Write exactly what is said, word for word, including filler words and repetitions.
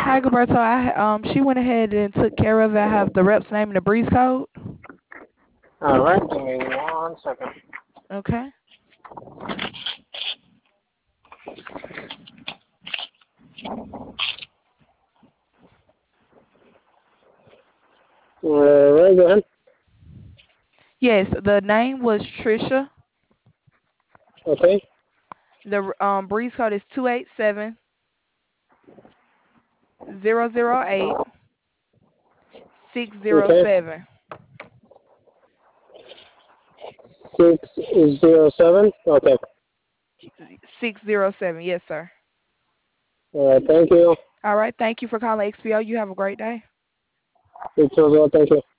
Hi, Gilberto. I um she went ahead and took care of it. I have the rep's name and the breeze code. All right, give me one second. Okay. All right, go ahead. Yes, the name was Trisha. Okay. The um breeze code is two eight seven zero zero eight six zero Okay. seven. Six zero seven. Okay. Six zero seven. Yes, sir. All right. Thank you. All right. Thank you for calling X P O. You have a great day. You too as well. Thank you.